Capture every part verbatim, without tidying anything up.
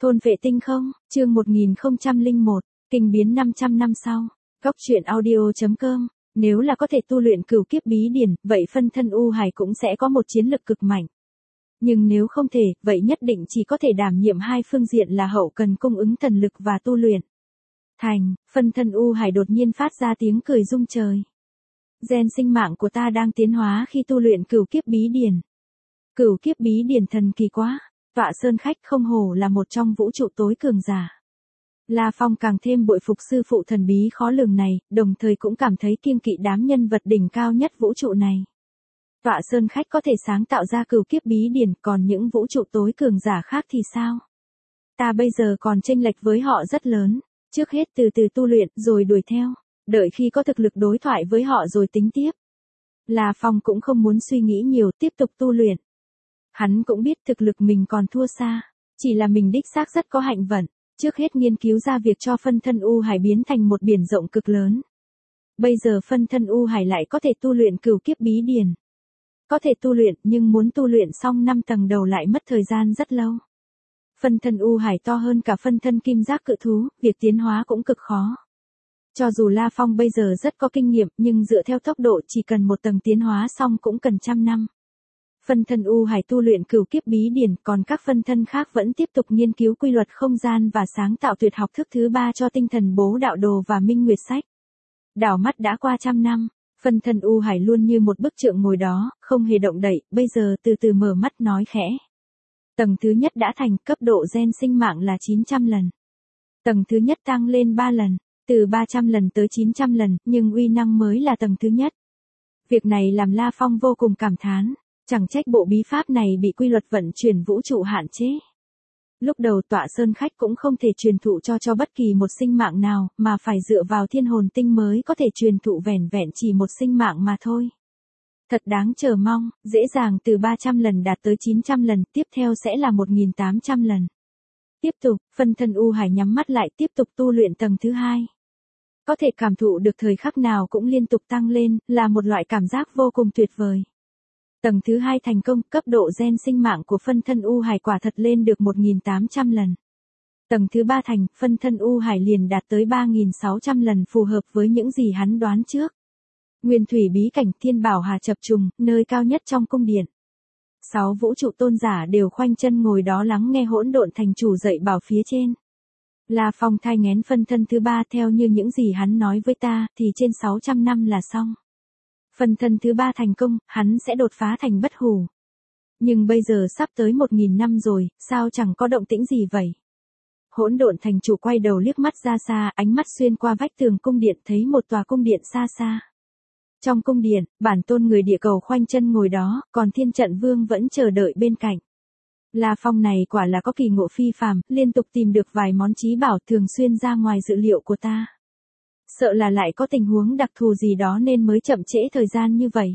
Thôn vệ tinh không, chương một nghìn không trăm lẻ một, kinh biến năm trăm năm sau. Góc truyện audio.com, nếu là có thể tu luyện cửu kiếp bí điển, vậy phân thân U Hải cũng sẽ có một chiến lực cực mạnh. Nhưng nếu không thể, vậy nhất định chỉ có thể đảm nhiệm hai phương diện là hậu cần cung ứng thần lực và tu luyện. Thành, phân thân U Hải đột nhiên phát ra tiếng cười rung trời. Gen sinh mạng của ta đang tiến hóa khi tu luyện cửu kiếp bí điển. Cửu kiếp bí điển thần kỳ quá. Tọa Sơn Khách không hổ là một trong vũ trụ tối cường giả. La Phong càng thêm bội phục sư phụ thần bí khó lường này, đồng thời cũng cảm thấy kiêng kỵ đám nhân vật đỉnh cao nhất vũ trụ này. Tọa Sơn Khách có thể sáng tạo ra cửu kiếp bí điển, còn những vũ trụ tối cường giả khác thì sao? Ta bây giờ còn chênh lệch với họ rất lớn, trước hết từ từ tu luyện rồi đuổi theo, đợi khi có thực lực đối thoại với họ rồi tính tiếp. La Phong cũng không muốn suy nghĩ nhiều, tiếp tục tu luyện. Hắn cũng biết thực lực mình còn thua xa, chỉ là mình đích xác rất có hạnh vận, trước hết nghiên cứu ra việc cho phân thân U Hải biến thành một biển rộng cực lớn. Bây giờ phân thân U Hải lại có thể tu luyện cửu kiếp bí điển. Có thể tu luyện, nhưng muốn tu luyện xong năm tầng đầu lại mất thời gian rất lâu. Phân thân U Hải to hơn cả phân thân kim giác cự thú, việc tiến hóa cũng cực khó. Cho dù La Phong bây giờ rất có kinh nghiệm, nhưng dựa theo tốc độ chỉ cần một tầng tiến hóa xong cũng cần trăm năm. Phân thân U Hải tu luyện cửu kiếp bí điển, còn các phân thân khác vẫn tiếp tục nghiên cứu quy luật không gian và sáng tạo tuyệt học thức thứ ba cho tinh thần bố đạo đồ và minh nguyệt sách. Đảo mắt đã qua trăm năm, phân thân U Hải luôn như một bức tượng ngồi đó, không hề động đậy, bây giờ từ từ mở mắt nói khẽ. Tầng thứ nhất đã thành, cấp độ gen sinh mạng là chín trăm lần. Tầng thứ nhất tăng lên ba lần, từ ba trăm lần tới chín trăm lần, nhưng uy năng mới là tầng thứ nhất. Việc này làm La Phong vô cùng cảm thán. Chẳng trách bộ bí pháp này bị quy luật vận chuyển vũ trụ hạn chế. Lúc đầu Tọa Sơn Khách cũng không thể truyền thụ cho cho bất kỳ một sinh mạng nào, mà phải dựa vào thiên hồn tinh mới có thể truyền thụ vẻn vẹn chỉ một sinh mạng mà thôi. Thật đáng chờ mong, dễ dàng từ ba trăm lần đạt tới chín trăm lần, tiếp theo sẽ là một nghìn tám trăm lần. Tiếp tục, phân thân U Hải nhắm mắt lại tiếp tục tu luyện tầng thứ hai. Có thể cảm thụ được thời khắc nào cũng liên tục tăng lên, là một loại cảm giác vô cùng tuyệt vời. Tầng thứ hai thành công, cấp độ gen sinh mạng của phân thân U Hải quả thật lên được một nghìn tám trăm lần. Tầng thứ ba thành, phân thân U Hải liền đạt tới ba nghìn sáu trăm lần, phù hợp với những gì hắn đoán trước. Nguyên thủy bí cảnh, thiên bảo hà chập trùng, nơi cao nhất trong cung điện. Sáu vũ trụ tôn giả đều khoanh chân ngồi đó lắng nghe hỗn độn thành chủ dạy bảo phía trên. La Phong thai nghén phân thân thứ ba, theo như những gì hắn nói với ta, thì trên sáu trăm năm là xong. Phân thân thứ ba thành công, hắn sẽ đột phá thành bất hủ. Nhưng bây giờ sắp tới một nghìn năm rồi, sao chẳng có động tĩnh gì vậy? Hỗn độn thành chủ quay đầu liếc mắt ra xa, ánh mắt xuyên qua vách tường cung điện thấy một tòa cung điện xa xa. Trong cung điện, bản tôn người địa cầu khoanh chân ngồi đó, còn thiên trận vương vẫn chờ đợi bên cạnh. La Phong này quả là có kỳ ngộ phi phàm, liên tục tìm được vài món chí bảo thường xuyên ra ngoài dự liệu của ta. Sợ là lại có tình huống đặc thù gì đó nên mới chậm trễ thời gian như vậy.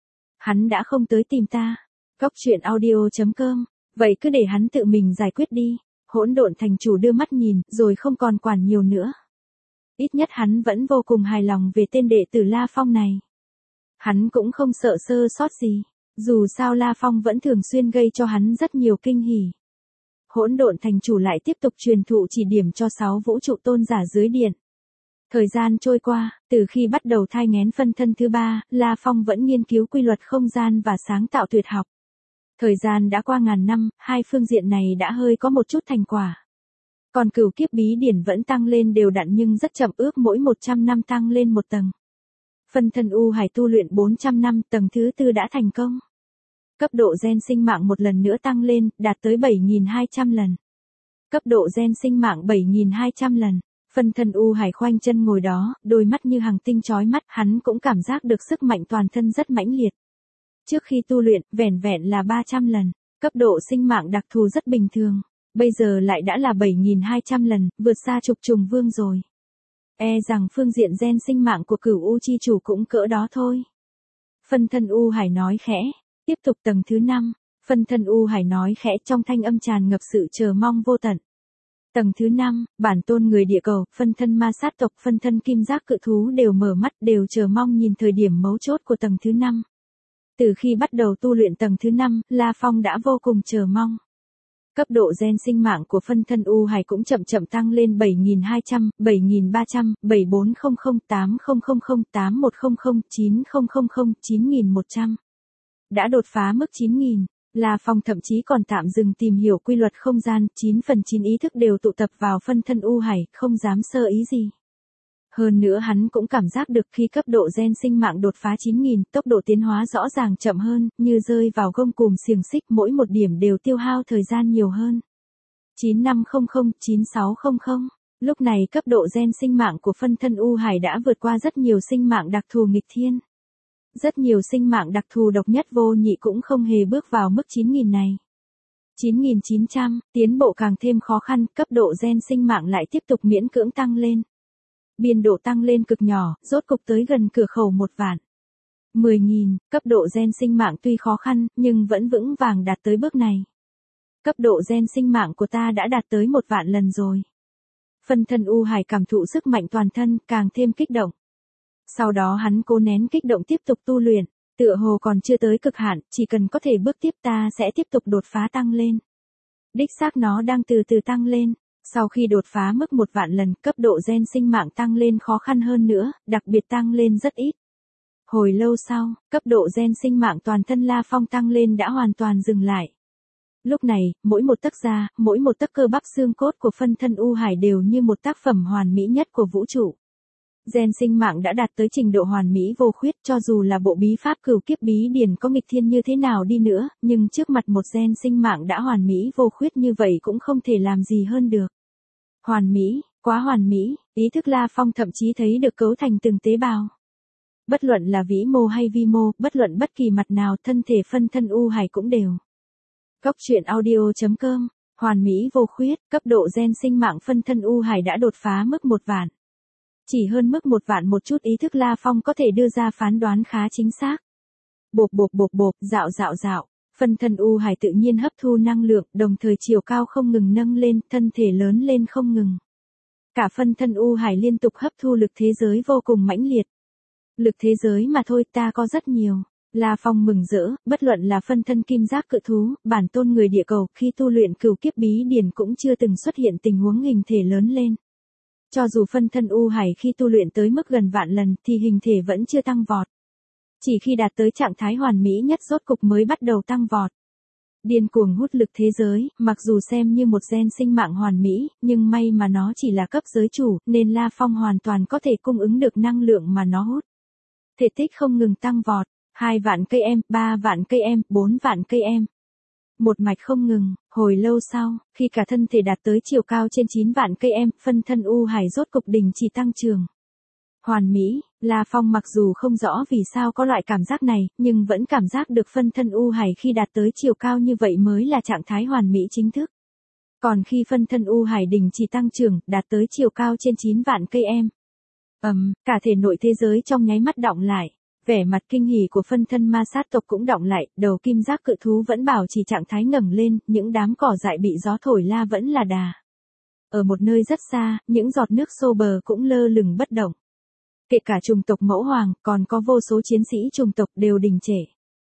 Hắn đã không tới tìm ta. Góc truyện audio.com, vậy cứ để hắn tự mình giải quyết đi. Hỗn độn thành chủ đưa mắt nhìn, rồi không còn quản nhiều nữa. Ít nhất hắn vẫn vô cùng hài lòng về tên đệ tử La Phong này. Hắn cũng không sợ sơ sót gì. Dù sao La Phong vẫn thường xuyên gây cho hắn rất nhiều kinh hỉ. Hỗn độn thành chủ lại tiếp tục truyền thụ chỉ điểm cho sáu vũ trụ tôn giả dưới điện. Thời gian trôi qua, từ khi bắt đầu thai nghén phân thân thứ ba, La Phong vẫn nghiên cứu quy luật không gian và sáng tạo tuyệt học. Thời gian đã qua ngàn năm, hai phương diện này đã hơi có một chút thành quả. Còn cửu kiếp bí điển vẫn tăng lên đều đặn nhưng rất chậm, ước mỗi một trăm năm tăng lên một tầng. Phân thân U Hải tu luyện bốn trăm năm, tầng thứ tư đã thành công. Cấp độ gen sinh mạng một lần nữa tăng lên, đạt tới bảy nghìn hai trăm lần. Cấp độ gen sinh mạng bảy nghìn hai trăm lần. Phân thân U Hải khoanh chân ngồi đó, đôi mắt như hàng tinh chói mắt, hắn cũng cảm giác được sức mạnh toàn thân rất mãnh liệt. Trước khi tu luyện, vẻn vẹn là ba trăm lần, cấp độ sinh mạng đặc thù rất bình thường, bây giờ lại đã là bảy nghìn hai trăm lần, vượt xa trục trùng vương rồi. E rằng phương diện gen sinh mạng của Cửu U chi chủ cũng cỡ đó thôi. Phân thân U Hải nói khẽ, tiếp tục tầng thứ năm, phân thân U Hải nói khẽ trong thanh âm tràn ngập sự chờ mong vô tận. Tầng thứ năm, bản tôn người địa cầu, phân thân ma sát tộc, phân thân kim giác cự thú đều mở mắt, đều chờ mong nhìn thời điểm mấu chốt của tầng thứ năm. Từ khi bắt đầu tu luyện tầng thứ năm, La Phong đã vô cùng chờ mong. Cấp độ gen sinh mạng của phân thân U Hải cũng chậm chậm tăng lên bảy nghìn hai trăm, bảy nghìn ba trăm, bảy bốn không không, tám không không không, tám một không không, chín không không không, chín nghìn một trăm. Đã đột phá mức chín nghìn. La Phong thậm chí còn tạm dừng tìm hiểu quy luật không gian, chín phần chín ý thức đều tụ tập vào phân thân U Hải, không dám sơ ý gì. Hơn nữa hắn cũng cảm giác được khi cấp độ gen sinh mạng đột phá chín nghìn, tốc độ tiến hóa rõ ràng chậm hơn, như rơi vào gông cùm xiềng xích, mỗi một điểm đều tiêu hao thời gian nhiều hơn. chín năm không không, chín sáu không không. Lúc này cấp độ gen sinh mạng của phân thân U Hải đã vượt qua rất nhiều sinh mạng đặc thù nghịch thiên. Rất nhiều sinh mạng đặc thù độc nhất vô nhị cũng không hề bước vào mức chín nghìn này. chín nghìn chín trăm, tiến bộ càng thêm khó khăn, cấp độ gen sinh mạng lại tiếp tục miễn cưỡng tăng lên. Biên độ tăng lên cực nhỏ, rốt cục tới gần cửa khẩu một vạn. mười nghìn, cấp độ gen sinh mạng tuy khó khăn, nhưng vẫn vững vàng đạt tới bước này. Cấp độ gen sinh mạng của ta đã đạt tới một vạn lần rồi. Phân thân U Hải cảm thụ sức mạnh toàn thân, càng thêm kích động. Sau đó hắn cố nén kích động tiếp tục tu luyện, tựa hồ còn chưa tới cực hạn, chỉ cần có thể bước tiếp ta sẽ tiếp tục đột phá tăng lên. Đích xác nó đang từ từ tăng lên. Sau khi đột phá mức một vạn lần, cấp độ gen sinh mạng tăng lên khó khăn hơn nữa, đặc biệt tăng lên rất ít. Hồi lâu sau, cấp độ gen sinh mạng toàn thân La Phong tăng lên đã hoàn toàn dừng lại. Lúc này, mỗi một tấc da, mỗi một tấc cơ bắp xương cốt của phân thân U Hải đều như một tác phẩm hoàn mỹ nhất của vũ trụ. Gen sinh mạng đã đạt tới trình độ hoàn mỹ vô khuyết, cho dù là bộ bí pháp cửu kiếp bí điển có nghịch thiên như thế nào đi nữa, nhưng trước mặt một gen sinh mạng đã hoàn mỹ vô khuyết như vậy cũng không thể làm gì hơn được. Hoàn mỹ, quá hoàn mỹ, ý thức La Phong thậm chí thấy được cấu thành từng tế bào. Bất luận là vĩ mô hay vi mô, bất luận bất kỳ mặt nào, thân thể phân thân U Hải cũng đều. Góc truyện audio chấm com, hoàn mỹ vô khuyết, cấp độ gen sinh mạng phân thân U Hải đã đột phá mức một vạn. Chỉ hơn mức một vạn một chút ý thức La Phong có thể đưa ra phán đoán khá chính xác. Bộp bộp bộp bộp, dạo dạo dạo. Phân thân U Hải tự nhiên hấp thu năng lượng, đồng thời chiều cao không ngừng nâng lên, thân thể lớn lên không ngừng. Cả phân thân U Hải liên tục hấp thu lực thế giới vô cùng mãnh liệt. Lực thế giới mà thôi ta có rất nhiều. La Phong mừng rỡ, bất luận là phân thân kim giác cự thú, bản tôn người địa cầu, khi tu luyện cửu kiếp bí điển cũng chưa từng xuất hiện tình huống hình thể lớn lên. Cho dù phân thân U Hải khi tu luyện tới mức gần vạn lần thì hình thể vẫn chưa tăng vọt. Chỉ khi đạt tới trạng thái hoàn mỹ nhất rốt cục mới bắt đầu tăng vọt. Điên cuồng hút lực thế giới, mặc dù xem như một gen sinh mạng hoàn mỹ, nhưng may mà nó chỉ là cấp giới chủ, nên La Phong hoàn toàn có thể cung ứng được năng lượng mà nó hút. Thể tích không ngừng tăng vọt, hai vạn cây em, ba vạn cây em, bốn vạn cây em. Một mạch không ngừng, hồi lâu sau, khi cả thân thể đạt tới chiều cao trên chín vạn cây em, phân thân U Hải rốt cục đình chỉ tăng trưởng. Hoàn mỹ, La Phong mặc dù không rõ vì sao có loại cảm giác này, nhưng vẫn cảm giác được phân thân U Hải khi đạt tới chiều cao như vậy mới là trạng thái hoàn mỹ chính thức. Còn khi phân thân U Hải đình chỉ tăng trưởng, đạt tới chiều cao trên chín vạn cây em. Ầm, um, cả thể nội thế giới trong nháy mắt đọng lại. Vẻ mặt kinh hỉ của phân thân ma sát tộc cũng đọng lại, đầu kim giác cự thú vẫn bảo trì trạng thái ngẩng lên, những đám cỏ dại bị gió thổi la vẫn là đà. Ở một nơi rất xa, những giọt nước xô bờ cũng lơ lửng bất động. Kể cả chủng tộc mẫu hoàng, còn có vô số chiến sĩ chủng tộc đều đình trệ.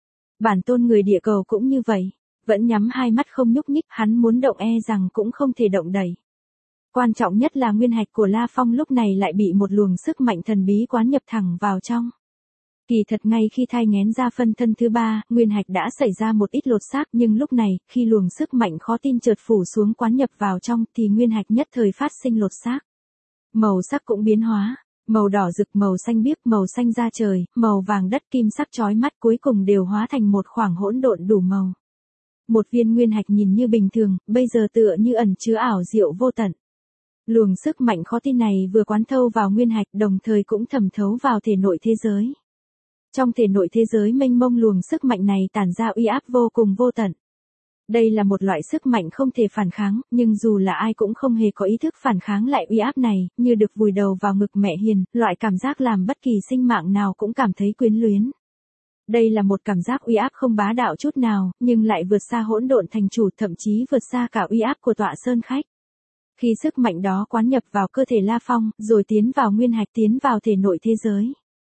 Bản tôn người địa cầu cũng như vậy, vẫn nhắm hai mắt không nhúc nhích, hắn muốn động e rằng cũng không thể động đậy. Quan trọng nhất là nguyên hạch của La Phong lúc này lại bị một luồng sức mạnh thần bí quán nhập thẳng vào trong. Kỳ thật ngay khi thai nghén ra phân thân thứ ba, nguyên hạch đã xảy ra một ít lột xác, nhưng lúc này, khi luồng sức mạnh khó tin chợt phủ xuống quán nhập vào trong thì nguyên hạch nhất thời phát sinh lột xác. Màu sắc cũng biến hóa, màu đỏ rực, màu xanh biếc, màu xanh da trời, màu vàng đất, kim sắc chói mắt, cuối cùng đều hóa thành một khoảng hỗn độn đủ màu. Một viên nguyên hạch nhìn như bình thường, bây giờ tựa như ẩn chứa ảo diệu vô tận. Luồng sức mạnh khó tin này vừa quán thâu vào nguyên hạch, đồng thời cũng thẩm thấu vào thể nội thế giới. Trong thể nội thế giới mênh mông, luồng sức mạnh này tản ra uy áp vô cùng vô tận. Đây là một loại sức mạnh không thể phản kháng, nhưng dù là ai cũng không hề có ý thức phản kháng lại uy áp này, như được vùi đầu vào ngực mẹ hiền, loại cảm giác làm bất kỳ sinh mạng nào cũng cảm thấy quyến luyến. Đây là một cảm giác uy áp không bá đạo chút nào, nhưng lại vượt xa hỗn độn thành chủ, thậm chí vượt xa cả uy áp của tọa sơn khách. Khi sức mạnh đó quán nhập vào cơ thể La Phong, rồi tiến vào nguyên hạch, tiến vào thể nội thế giới.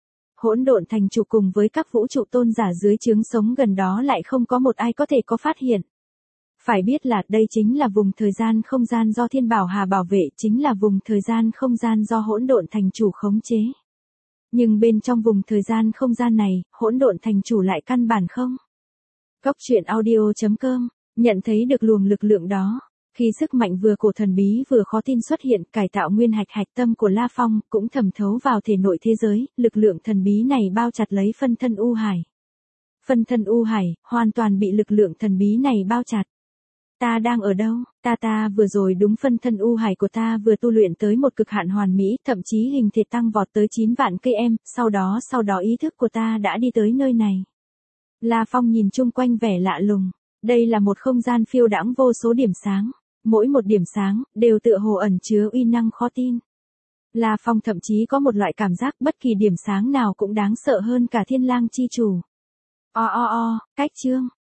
Hỗn độn thành chủ cùng với các vũ trụ tôn giả dưới trướng sống gần đó lại không có một ai có thể có phát hiện. Phải biết là đây chính là vùng thời gian không gian do Thiên Bảo Hà bảo vệ, chính là vùng thời gian không gian do Hỗn Độn Thành Chủ khống chế. Nhưng bên trong vùng thời gian không gian này, Hỗn Độn Thành Chủ lại căn bản không. Góc truyện audio chấm com, nhận thấy được luồng lực lượng đó. Khi sức mạnh vừa cổ thần bí vừa khó tin xuất hiện, cải tạo nguyên hạch hạch tâm của La Phong cũng thẩm thấu vào thể nội thế giới, lực lượng thần bí này bao chặt lấy phân thân U Hải. Phân thân U Hải, hoàn toàn bị lực lượng thần bí này bao chặt. Ta đang ở đâu? Ta ta vừa rồi đúng phân thân U Hải của ta vừa tu luyện tới một cực hạn hoàn mỹ, thậm chí hình thể tăng vọt tới chín vạn cây em, sau đó sau đó ý thức của ta đã đi tới nơi này. La Phong nhìn chung quanh vẻ lạ lùng. Đây là một không gian phiêu đãng vô số điểm sáng. Mỗi một điểm sáng, đều tựa hồ ẩn chứa uy năng khó tin. La Phong thậm chí có một loại cảm giác bất kỳ điểm sáng nào cũng đáng sợ hơn cả Thiên Lang chi chủ. O o o, cách chương,